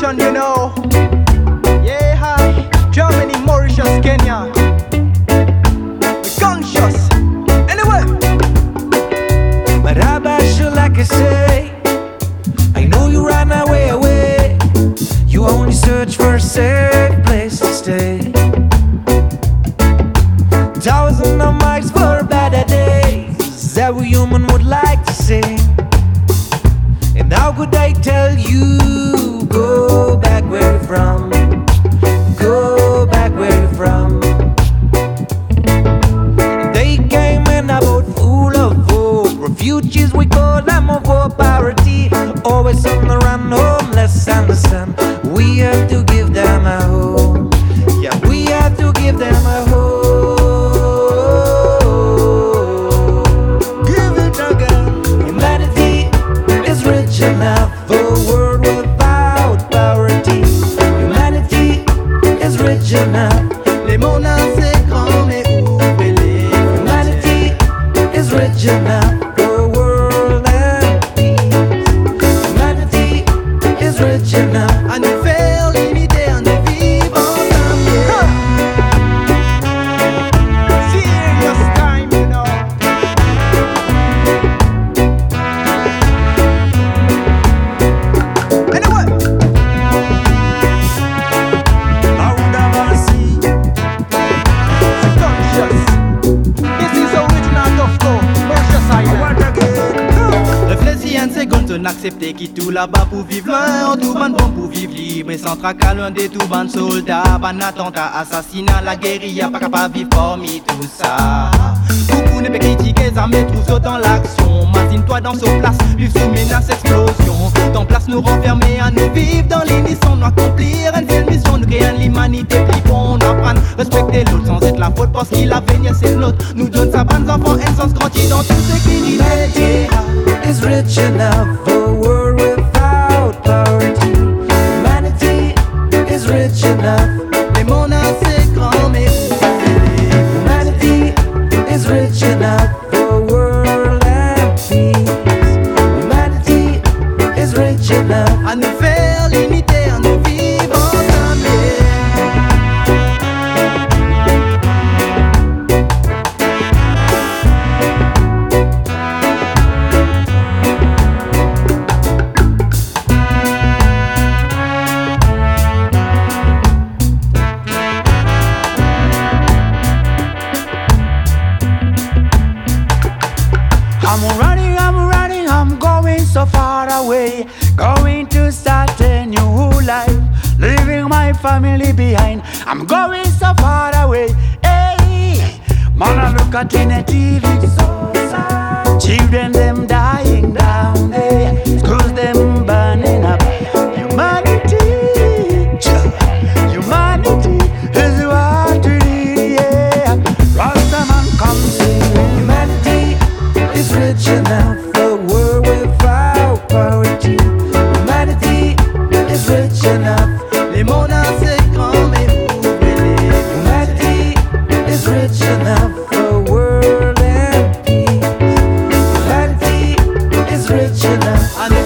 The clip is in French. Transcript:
nation, you know. Yeah, hi. Germany, Mauritius, Kenya. We conscious. Anyway. But how about you, like I say? I know you ran away. You only search for a safe place to stay. Thousand of miles for better days, that we human would like to say. And how could I tell you, go back where you're from? Go back where you're from. They came in a boat full of hope. Refugees, we call them of poverty. Always on the run, homeless and the sun. We have to give them a home. Yeah, we have to give them a home. Give it again. Humanity is rich enough for a world without poverty. Humanity is rich enough. Les mondes c'est grand, mais ouvrez-les. Humanity is rich enough for a world at peace. Humanity is rich enough. À nous faire l'unité, à nous vivre ensemble. Serious time, you know. Anyway. I would have seen. Conscious. This is original Tough Go, Mauritius Island. Réfléchis une seconde, on accepte qui tout là-bas pour vivre loin. On tout ban bon pour vivre libre et sans tracas loin des tout ban soldats. Ban attentat, assassinat, la guérilla, pas capable de vivre parmi tout ça. Beaucoup ne peut critiquer ça, mais trouve dans l'action. Imagine-toi dans ce place, vivre sous menace explosion. Dans place nous renfermer à nous vivre dans l'unisson. Nous accomplir une seule mission, nous créer l'humanité plus bon. On apprendre, respecter l'autre sans être la faute parce qu'il a venu c'est l'autre. Nous donne sa bonne enfants, un sens grandi dans toute sécurité. Is rich enough for a world without poverty. Humanity is rich enough. Les mondes c'est grand, mais ouvrez-les. Humanity is rich enough for a world at peace. Humanity is rich enough. À nous faire l'unité, à nous vivre ensemble. I'm going so far away. Going to start a new life. Leaving my family behind. I'm going so far away. Hey, man, I look at in a TV. So sad. Children, them dying down there. Schools, them burning up. Humanity is what we need, yeah. Rastaman comes in. Humanity is rich enough for a world without poverty. Humanity is rich enough. Les mondes c'est grand, mais ouvrez-les. Humanity is rich enough for a world at peace. Humanity is rich enough. À nous